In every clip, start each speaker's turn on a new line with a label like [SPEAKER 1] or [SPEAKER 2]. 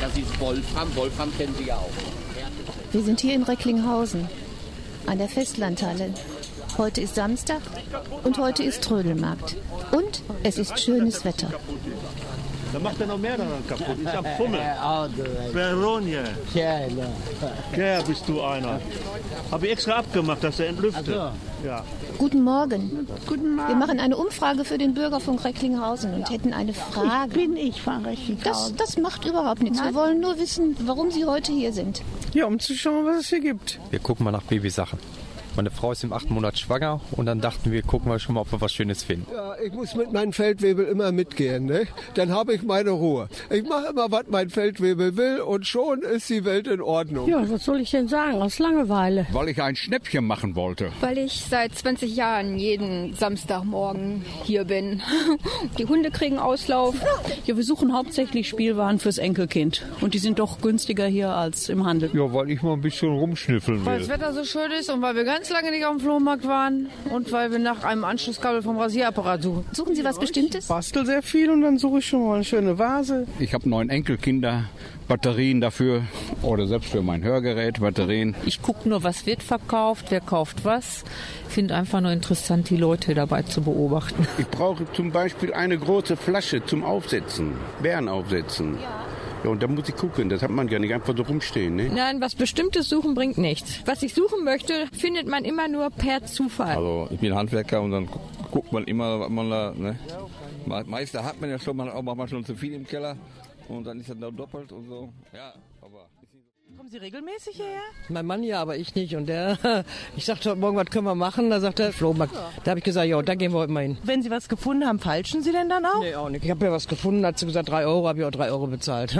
[SPEAKER 1] das ist Wolfram. Wolfram kennen Sie ja auch.
[SPEAKER 2] Wir sind hier in Recklinghausen, an der Festlandhalle. Heute ist Samstag und heute ist Trödelmarkt. Und es ist schönes Wetter.
[SPEAKER 3] Da macht er noch mehr daran kaputt. Ich hab Fummel. Beronie. Ja, bist du einer. Habe ich extra abgemacht, dass er entlüftet. Ja.
[SPEAKER 2] Guten Morgen. Guten Morgen. Wir machen eine Umfrage für den Bürgerfunk Recklinghausen und hätten eine Frage.
[SPEAKER 4] Ich von Recklinghausen.
[SPEAKER 2] Das macht überhaupt nichts. Wir wollen nur wissen, warum Sie heute hier sind.
[SPEAKER 5] Ja, um zu schauen, was es hier gibt.
[SPEAKER 6] Wir gucken mal nach Babysachen. Meine Frau ist im 8. Monat schwanger und dann dachten wir, gucken wir schon mal, ob wir was Schönes finden.
[SPEAKER 7] Ja, ich muss mit meinem Feldwebel immer mitgehen, ne? Dann habe ich meine Ruhe. Ich mache immer, was mein Feldwebel will und schon ist die Welt in Ordnung.
[SPEAKER 4] Ja, was soll ich denn sagen? Aus Langeweile.
[SPEAKER 8] Weil ich ein Schnäppchen machen wollte.
[SPEAKER 9] Weil ich seit 20 Jahren jeden Samstagmorgen hier bin. Die Hunde kriegen Auslauf.
[SPEAKER 10] Ja, wir suchen hauptsächlich Spielwaren fürs Enkelkind. Und die sind doch günstiger hier als im Handel.
[SPEAKER 11] Ja, weil ich mal ein bisschen rumschnüffeln will.
[SPEAKER 12] Weil das Wetter so schön ist und weil wir ganz lange nicht auf dem Flohmarkt waren und weil wir nach einem Anschlusskabel vom Rasierapparat suchen.
[SPEAKER 2] Suchen Sie was Bestimmtes?
[SPEAKER 5] Bastel sehr viel und dann suche ich schon mal eine schöne Vase.
[SPEAKER 8] Ich habe 9 Enkelkinder, Batterien dafür oder selbst für mein Hörgerät Batterien.
[SPEAKER 13] Ich gucke nur, was wird verkauft, wer kauft was. Finde einfach nur interessant, die Leute dabei zu beobachten.
[SPEAKER 8] Ich brauche zum Beispiel eine große Flasche zum Aufsetzen, Beeren aufsetzen. Ja, und da muss ich gucken, das hat man ja nicht einfach so rumstehen. Ne?
[SPEAKER 9] Nein, was Bestimmtes suchen bringt nichts. Was ich suchen möchte, findet man immer nur per Zufall.
[SPEAKER 14] Also ich bin Handwerker und dann guckt man immer, was man da... Ne? Meistens hat man ja schon, macht schon zu viel im Keller und dann ist das noch doppelt und so. Ja, aber...
[SPEAKER 12] Kommen Sie regelmäßig hierher?
[SPEAKER 15] Mein Mann ja, aber ich nicht. Und ich sagte heute Morgen, was können wir machen? Da sagt er, Flohmarkt. Da habe ich gesagt, ja, da gehen wir heute mal hin.
[SPEAKER 12] Wenn Sie was gefunden haben, falschen Sie denn dann auch?
[SPEAKER 15] Nee, auch nicht. Ich habe ja was gefunden, hat sie gesagt, 3 Euro, habe ich auch 3 Euro bezahlt.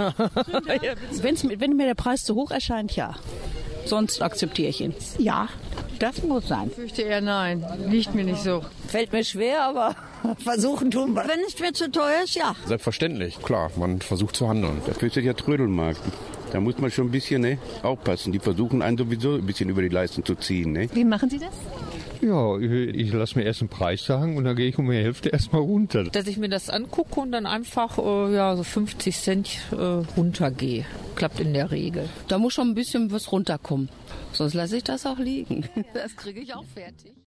[SPEAKER 10] Wenn mir der Preis zu hoch erscheint, ja. Sonst akzeptiere ich ihn.
[SPEAKER 4] Ja, das muss sein.
[SPEAKER 12] Ich fürchte eher nein. Liegt mir nicht so.
[SPEAKER 4] Fällt mir schwer, aber versuchen tun wir. Wenn es mir zu teuer ist, ja.
[SPEAKER 11] Selbstverständlich, klar, man versucht zu handeln.
[SPEAKER 8] Dafür ist ja Trödelmarkt. Da muss man schon ein bisschen aufpassen. Die versuchen einen sowieso ein bisschen über die Leisten zu ziehen. Ne?
[SPEAKER 2] Wie machen Sie das?
[SPEAKER 11] Ja, ich lasse mir erst einen Preis sagen und dann gehe ich um die Hälfte erstmal runter.
[SPEAKER 13] Dass ich mir das angucke und dann einfach so 50 Cent runtergehe. Klappt in der Regel.
[SPEAKER 10] Da muss schon ein bisschen was runterkommen. Sonst lasse ich das auch liegen.
[SPEAKER 12] Das kriege ich auch fertig.